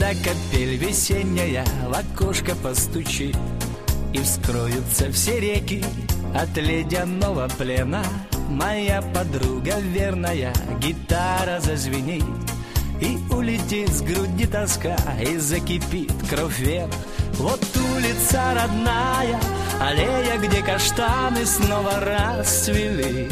когда капель весенняя в окошко постучит, и вскроются все реки от ледяного плена. Моя подруга верная, гитара зазвенит, и улетит с груди тоска, и закипит кровь вверх. Вот улица родная, аллея, где каштаны снова расцвели.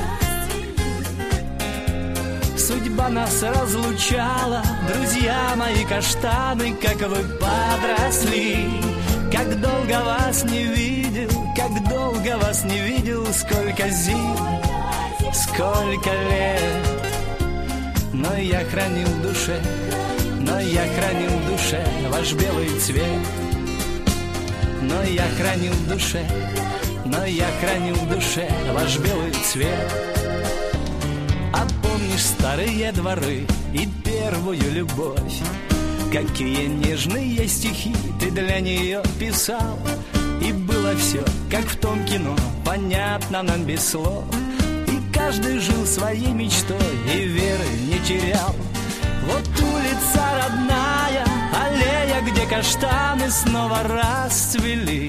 Судьба нас разлучала, друзья мои каштаны, как вы подросли. Как долго вас не видел, как долго вас не видел, сколько зим, сколько лет. Но я хранил в душе, но я хранил в душе ваш белый цвет. Но я хранил в душе, но я хранил в душе ваш белый цвет. А помнишь старые дворы и первую любовь? Какие нежные стихи ты для нее писал. И было все, как в том кино, понятно нам без слов. И каждый жил своей мечтой и веры не терял. Вот улица родная, аллея, где каштаны снова расцвели.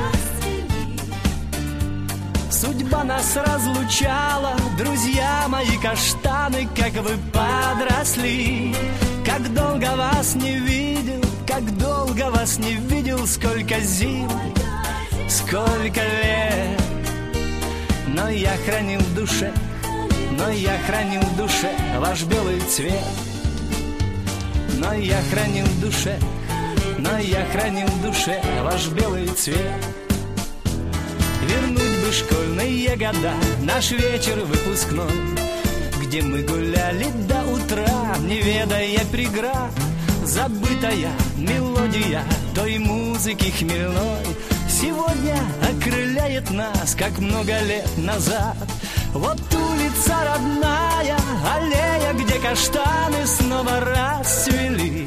Судьба нас разлучала, друзья мои каштаны, как вы подросли. Как долго вас не видел, как долго вас не видел, сколько зим, сколько лет. Но я хранил в душе, но я хранил в душе ваш белый цвет. Но я хранил в душе, но я хранил в душе ваш белый цвет. Вернуть бы школьные года, наш вечер выпускной, где мы гуляли до утра, не ведая преград. Забытая мелодия той музыки хмельной сегодня окрыляет нас, как много лет назад. Вот улица родная, аллея, где каштаны снова расцвели.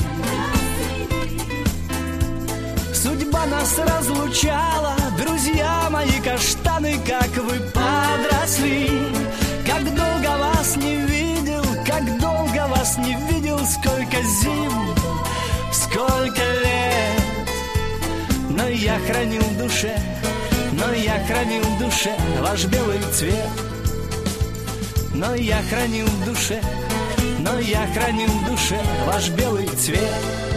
Судьба нас разлучала, друзья мои каштаны, как вы подросли. Как долго вас не видел, как долго вас не видел, сколько зим, сколько лет. Но я хранил в душе, но я хранил в душе ваш белый цвет. Но я хранил в душе, но я хранил в душе ваш белый цвет.